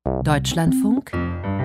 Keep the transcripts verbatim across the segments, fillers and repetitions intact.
Deutschlandfunk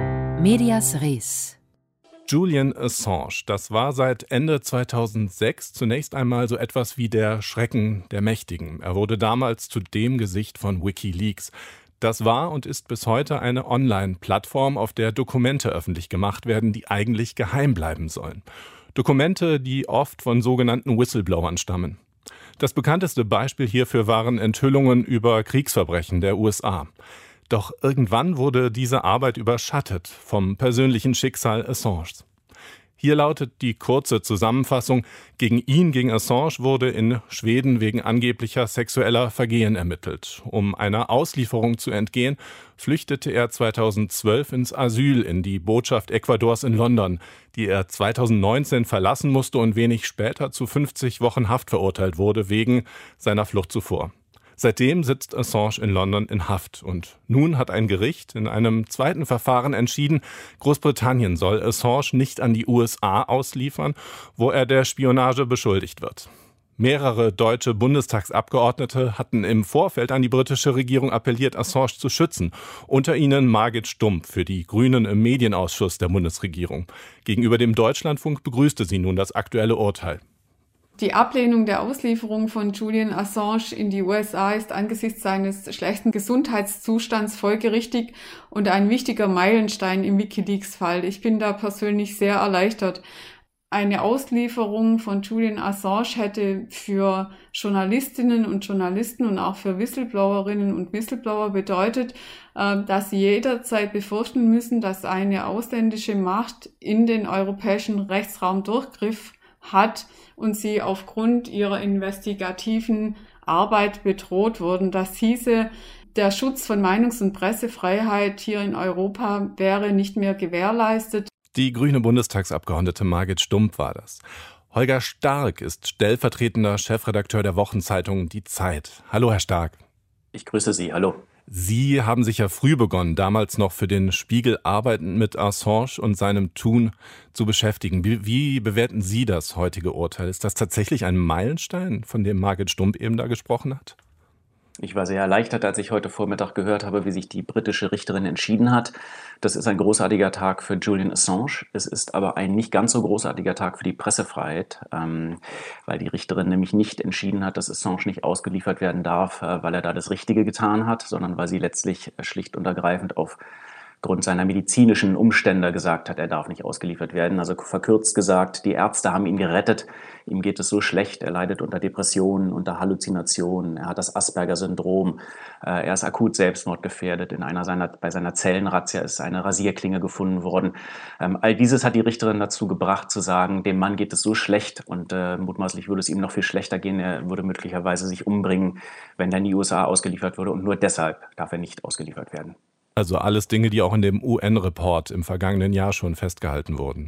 Medias Res. Julian Assange, das war seit Ende zweitausendsechs zunächst einmal so etwas wie der Schrecken der Mächtigen. Er wurde damals zu dem Gesicht von WikiLeaks. Das war und ist bis heute eine Online-Plattform, auf der Dokumente öffentlich gemacht werden, die eigentlich geheim bleiben sollen. Dokumente, die oft von sogenannten Whistleblowern stammen. Das bekannteste Beispiel hierfür waren Enthüllungen über Kriegsverbrechen der U S A. Doch irgendwann wurde diese Arbeit überschattet vom persönlichen Schicksal Assanges. Hier lautet die kurze Zusammenfassung: Gegen ihn, gegen Assange, wurde in Schweden wegen angeblicher sexueller Vergehen ermittelt. Um einer Auslieferung zu entgehen, flüchtete er zweitausendzwölf ins Asyl in die Botschaft Ecuadors in London, die er zweitausendneunzehn verlassen musste und wenig später zu fünfzig Wochen Haft verurteilt wurde wegen seiner Flucht zuvor. Seitdem sitzt Assange in London in Haft und nun hat ein Gericht in einem zweiten Verfahren entschieden, Großbritannien soll Assange nicht an die U S A ausliefern, wo er der Spionage beschuldigt wird. Mehrere deutsche Bundestagsabgeordnete hatten im Vorfeld an die britische Regierung appelliert, Assange zu schützen. Unter ihnen Margit Stump für die Grünen im Medienausschuss der Bundesregierung. Gegenüber dem Deutschlandfunk begrüßte sie nun das aktuelle Urteil. Die Ablehnung der Auslieferung von Julian Assange in die U S A ist angesichts seines schlechten Gesundheitszustands folgerichtig und ein wichtiger Meilenstein im WikiLeaks-Fall. Ich bin da persönlich sehr erleichtert. Eine Auslieferung von Julian Assange hätte für Journalistinnen und Journalisten und auch für Whistleblowerinnen und Whistleblower bedeutet, dass sie jederzeit befürchten müssen, dass eine ausländische Macht in den europäischen Rechtsraum Durchgriff hat und sie aufgrund ihrer investigativen Arbeit bedroht wurden. Das hieße, der Schutz von Meinungs- und Pressefreiheit hier in Europa wäre nicht mehr gewährleistet. Die grüne Bundestagsabgeordnete Margit Stump war das. Holger Stark ist stellvertretender Chefredakteur der Wochenzeitung Die Zeit. Hallo, Herr Stark. Ich grüße Sie, hallo. Sie haben sich ja früh begonnen, damals noch für den Spiegel arbeitend mit Assange und seinem Tun zu beschäftigen. Wie, wie bewerten Sie das heutige Urteil? Ist das tatsächlich ein Meilenstein, von dem Margit Stump eben da gesprochen hat? Ich war sehr erleichtert, als ich heute Vormittag gehört habe, wie sich die britische Richterin entschieden hat. Das ist ein großartiger Tag für Julian Assange. Es ist aber ein nicht ganz so großartiger Tag für die Pressefreiheit, ähm, weil die Richterin nämlich nicht entschieden hat, dass Assange nicht ausgeliefert werden darf, äh, weil er da das Richtige getan hat, sondern weil sie letztlich äh, schlicht und ergreifend auf Grund seiner medizinischen Umstände gesagt hat, er darf nicht ausgeliefert werden. Also verkürzt gesagt, die Ärzte haben ihn gerettet. Ihm geht es so schlecht, er leidet unter Depressionen, unter Halluzinationen, er hat das Asperger-Syndrom, er ist akut selbstmordgefährdet. In einer seiner, bei seiner Zellenrazzia ist eine Rasierklinge gefunden worden. Ähm, all dieses hat die Richterin dazu gebracht, zu sagen, dem Mann geht es so schlecht und äh, mutmaßlich würde es ihm noch viel schlechter gehen. Er würde möglicherweise sich umbringen, wenn er in die U S A ausgeliefert würde, und nur deshalb darf er nicht ausgeliefert werden. Also alles Dinge, die auch in dem U N-Report im vergangenen Jahr schon festgehalten wurden.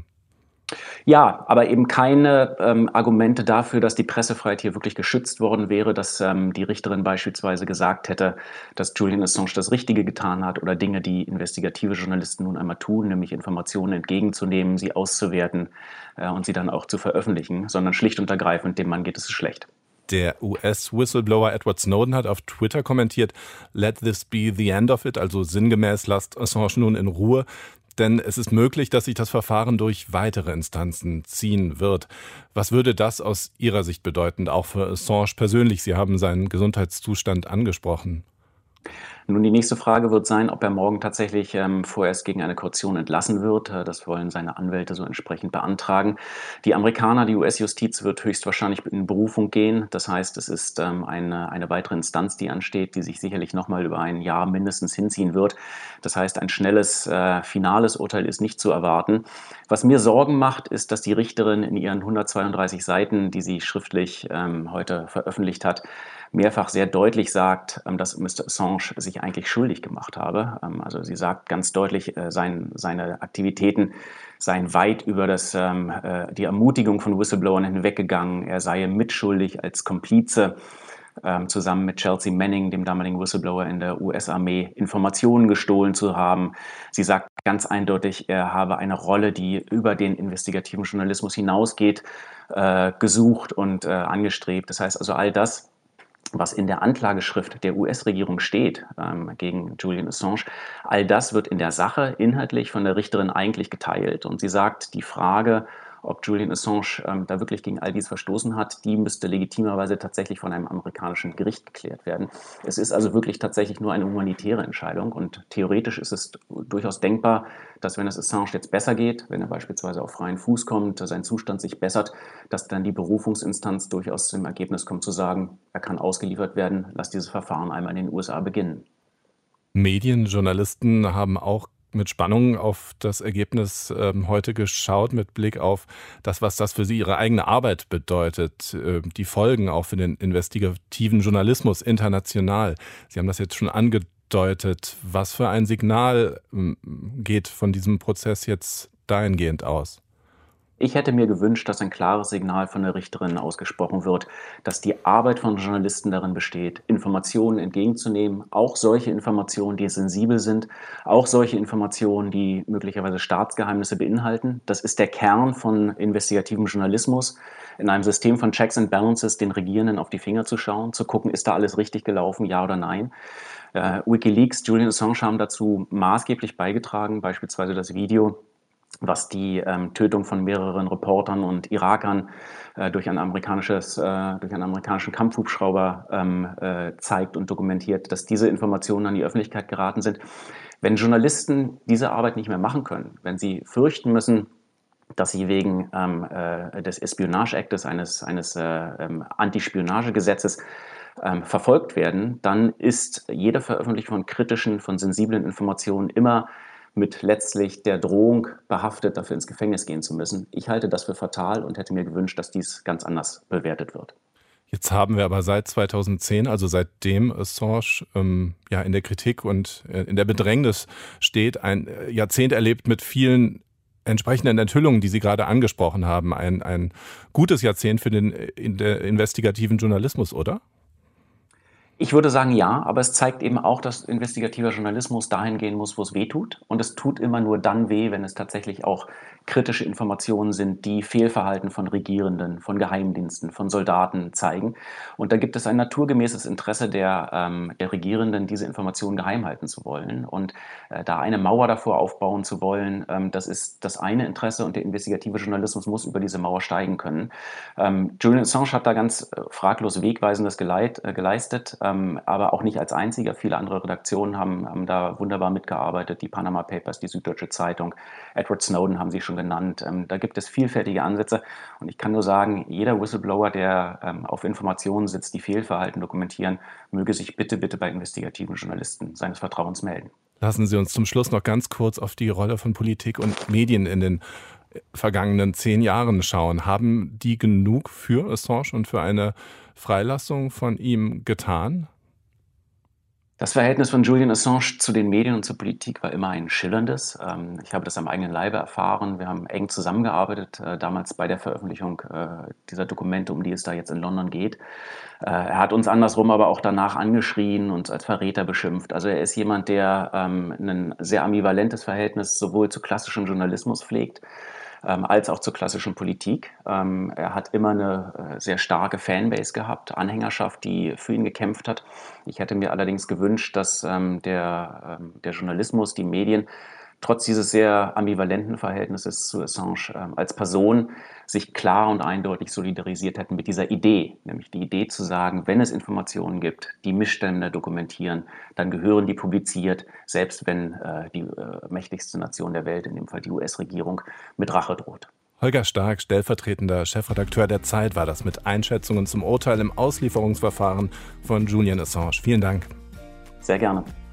Ja, aber eben keine ähm, Argumente dafür, dass die Pressefreiheit hier wirklich geschützt worden wäre, dass ähm, die Richterin beispielsweise gesagt hätte, dass Julian Assange das Richtige getan hat oder Dinge, die investigative Journalisten nun einmal tun, nämlich Informationen entgegenzunehmen, sie auszuwerten äh, und sie dann auch zu veröffentlichen, sondern schlicht und ergreifend, dem Mann geht es schlecht. Der U S-Whistleblower Edward Snowden hat auf Twitter kommentiert, "Let this be the end of it", also sinngemäß, lasst Assange nun in Ruhe, denn es ist möglich, dass sich das Verfahren durch weitere Instanzen ziehen wird. Was würde das aus Ihrer Sicht bedeuten, auch für Assange persönlich? Sie haben seinen Gesundheitszustand angesprochen. Nun, die nächste Frage wird sein, ob er morgen tatsächlich ähm, vorerst gegen eine Kaution entlassen wird. Das wollen seine Anwälte so entsprechend beantragen. Die Amerikaner, die U S-Justiz wird höchstwahrscheinlich in Berufung gehen. Das heißt, es ist ähm, eine, eine weitere Instanz, die ansteht, die sich sicherlich nochmal über ein Jahr mindestens hinziehen wird. Das heißt, ein schnelles, äh, finales Urteil ist nicht zu erwarten. Was mir Sorgen macht, ist, dass die Richterin in ihren hundertzweiunddreißig Seiten, die sie schriftlich ähm, heute veröffentlicht hat, mehrfach sehr deutlich sagt, dass Mister Assange sich eigentlich schuldig gemacht habe. Also sie sagt ganz deutlich, sein, seine Aktivitäten seien weit über das, die Ermutigung von Whistleblowern hinweggegangen. Er sei mitschuldig als Komplize, zusammen mit Chelsea Manning, dem damaligen Whistleblower in der U S-Armee, Informationen gestohlen zu haben. Sie sagt ganz eindeutig, er habe eine Rolle, die über den investigativen Journalismus hinausgeht, gesucht und angestrebt. Das heißt also, all das was in der Anklageschrift der U S-Regierung steht ähm, gegen Julian Assange, all das wird in der Sache inhaltlich von der Richterin eigentlich geteilt. Und sie sagt, die Frage, ob Julian Assange ähm, da wirklich gegen all dies verstoßen hat, die müsste legitimerweise tatsächlich von einem amerikanischen Gericht geklärt werden. Es ist also wirklich tatsächlich nur eine humanitäre Entscheidung und theoretisch ist es durchaus denkbar, dass wenn es Assange jetzt besser geht, wenn er beispielsweise auf freien Fuß kommt, sein Zustand sich bessert, dass dann die Berufungsinstanz durchaus zum Ergebnis kommt zu sagen, er kann ausgeliefert werden, lass dieses Verfahren einmal in den U S A beginnen. Medien, Journalisten haben auch mit Spannung auf das Ergebnis ähm, heute geschaut, mit Blick auf das, was das für Sie, Ihre eigene Arbeit bedeutet, äh, die Folgen auch für den investigativen Journalismus international. Sie haben das jetzt schon angedeutet. Was für ein Signal ähm, geht von diesem Prozess jetzt dahingehend aus? Ich hätte mir gewünscht, dass ein klares Signal von der Richterin ausgesprochen wird, dass die Arbeit von Journalisten darin besteht, Informationen entgegenzunehmen, auch solche Informationen, die sensibel sind, auch solche Informationen, die möglicherweise Staatsgeheimnisse beinhalten. Das ist der Kern von investigativem Journalismus, in einem System von Checks and Balances den Regierenden auf die Finger zu schauen, zu gucken, ist da alles richtig gelaufen, ja oder nein. Äh, WikiLeaks, Julian Assange haben dazu maßgeblich beigetragen, beispielsweise das Video, was die ähm, Tötung von mehreren Reportern und Irakern äh, durch, ein amerikanisches, äh, durch einen amerikanischen Kampfhubschrauber ähm, äh, zeigt und dokumentiert, dass diese Informationen an die Öffentlichkeit geraten sind. Wenn Journalisten diese Arbeit nicht mehr machen können, wenn sie fürchten müssen, dass sie wegen ähm, äh, des Espionage Actes, eines, eines äh, ähm, Antispionagegesetzes, ähm, verfolgt werden, dann ist jede Veröffentlichung von kritischen, von sensiblen Informationen immer mit letztlich der Drohung behaftet, dafür ins Gefängnis gehen zu müssen. Ich halte das für fatal und hätte mir gewünscht, dass dies ganz anders bewertet wird. Jetzt haben wir aber seit zweitausendzehn, also seitdem Assange ähm, ja in der Kritik und äh, in der Bedrängnis steht, ein Jahrzehnt erlebt mit vielen entsprechenden Enthüllungen, die Sie gerade angesprochen haben. Ein, ein gutes Jahrzehnt für den in der investigativen Journalismus, oder? Ich würde sagen, ja, aber es zeigt eben auch, dass investigativer Journalismus dahin gehen muss, wo es weh tut. Und es tut immer nur dann weh, wenn es tatsächlich auch kritische Informationen sind, die Fehlverhalten von Regierenden, von Geheimdiensten, von Soldaten zeigen. Und da gibt es ein naturgemäßes Interesse der, ähm, der Regierenden, diese Informationen geheim halten zu wollen. Und äh, da eine Mauer davor aufbauen zu wollen, ähm, das ist das eine Interesse und der investigative Journalismus muss über diese Mauer steigen können. Ähm, Julian Assange hat da ganz äh, fraglos Wegweisendes geleit, äh, geleistet. Ähm, aber auch nicht als einziger. Viele andere Redaktionen haben, haben da wunderbar mitgearbeitet. Die Panama Papers, die Süddeutsche Zeitung, Edward Snowden haben Sie schon genannt. Ähm, da gibt es vielfältige Ansätze. Und ich kann nur sagen, jeder Whistleblower, der ähm, auf Informationen sitzt, die Fehlverhalten dokumentieren, möge sich bitte, bitte bei investigativen Journalisten seines Vertrauens melden. Lassen Sie uns zum Schluss noch ganz kurz auf die Rolle von Politik und Medien in den vergangenen zehn Jahren schauen. Haben die genug für Assange und für eine Freilassung von ihm getan? Das Verhältnis von Julian Assange zu den Medien und zur Politik war immer ein schillerndes. Ich habe das am eigenen Leibe erfahren. Wir haben eng zusammengearbeitet, damals bei der Veröffentlichung dieser Dokumente, um die es da jetzt in London geht. Er hat uns andersrum aber auch danach angeschrien und als Verräter beschimpft. Also er ist jemand, der ein sehr ambivalentes Verhältnis sowohl zu klassischem Journalismus pflegt, als auch zur klassischen Politik. Er hat immer eine sehr starke Fanbase gehabt, Anhängerschaft, die für ihn gekämpft hat. Ich hätte mir allerdings gewünscht, dass der, der Journalismus, die Medien, trotz dieses sehr ambivalenten Verhältnisses zu Assange als Person sich klar und eindeutig solidarisiert hätten mit dieser Idee, nämlich die Idee zu sagen, wenn es Informationen gibt, die Missstände dokumentieren, dann gehören die publiziert, selbst wenn äh, die äh, mächtigste Nation der Welt, in dem Fall die U S-Regierung, mit Rache droht. Holger Stark, stellvertretender Chefredakteur der Zeit, war das mit Einschätzungen zum Urteil im Auslieferungsverfahren von Julian Assange. Vielen Dank. Sehr gerne.